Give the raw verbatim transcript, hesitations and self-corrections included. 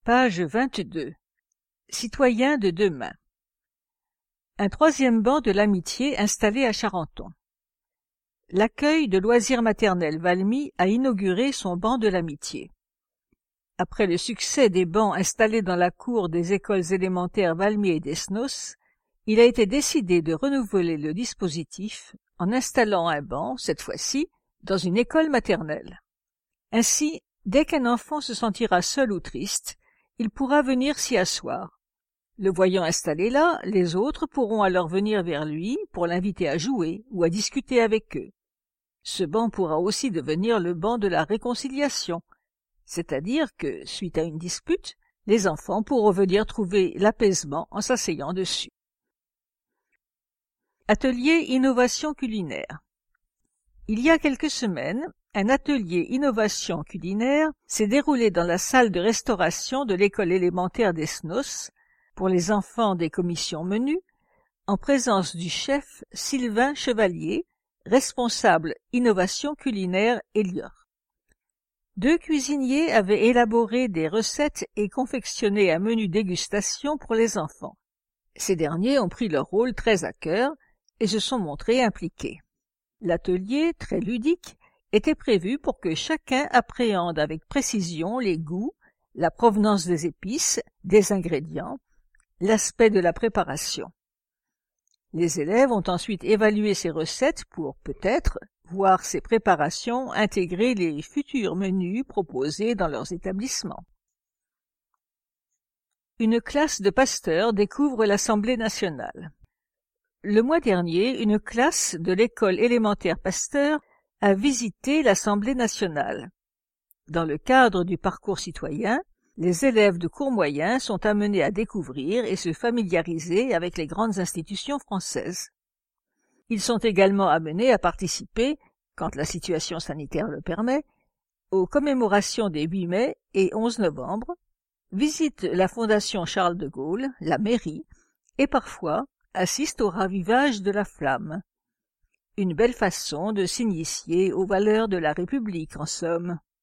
Page vingt-deux. Citoyens de demain. Un troisième banc de l'amitié installé à Charenton. L'accueil de loisirs maternels Valmy a inauguré son banc de l'amitié. Après le succès des bancs installés dans la cour des écoles élémentaires Valmy et Desnos, il a été décidé de renouveler le dispositif en installant un banc, cette fois-ci, dans une école maternelle. Ainsi, dès qu'un enfant se sentira seul ou triste, il pourra venir s'y asseoir. Le voyant installé là, les autres pourront alors venir vers lui pour l'inviter à jouer ou à discuter avec eux. Ce banc pourra aussi devenir le banc de la réconciliation, c'est-à-dire que, suite à une dispute, les enfants pourront venir trouver l'apaisement en s'asseyant dessus. Atelier innovation culinaire. Il y a quelques semaines, un atelier innovation culinaire s'est déroulé dans la salle de restauration de l'école élémentaire d'Esnos pour les enfants des commissions menues, en présence du chef Sylvain Chevalier, responsable innovation culinaire Elior. Deux cuisiniers avaient élaboré des recettes et confectionné un menu dégustation pour les enfants. Ces derniers ont pris leur rôle très à cœur et se sont montrés impliqués. L'atelier, très ludique, était prévu pour que chacun appréhende avec précision les goûts, la provenance des épices, des ingrédients, l'aspect de la préparation. Les élèves ont ensuite évalué ces recettes pour, peut-être, voir ces préparations intégrer les futurs menus proposés dans leurs établissements. Une classe de pasteurs découvre l'Assemblée nationale. Le mois dernier, une classe de l'école élémentaire Pasteur a visité l'Assemblée nationale. Dans le cadre du parcours citoyen, les élèves de cours moyen sont amenés à découvrir et se familiariser avec les grandes institutions françaises. Ils sont également amenés à participer, quand la situation sanitaire le permet, aux commémorations des huit mai et onze novembre, visitent la Fondation Charles de Gaulle, la mairie, et parfois assistent au ravivage de la flamme. Une belle façon de s'initier aux valeurs de la République, en somme.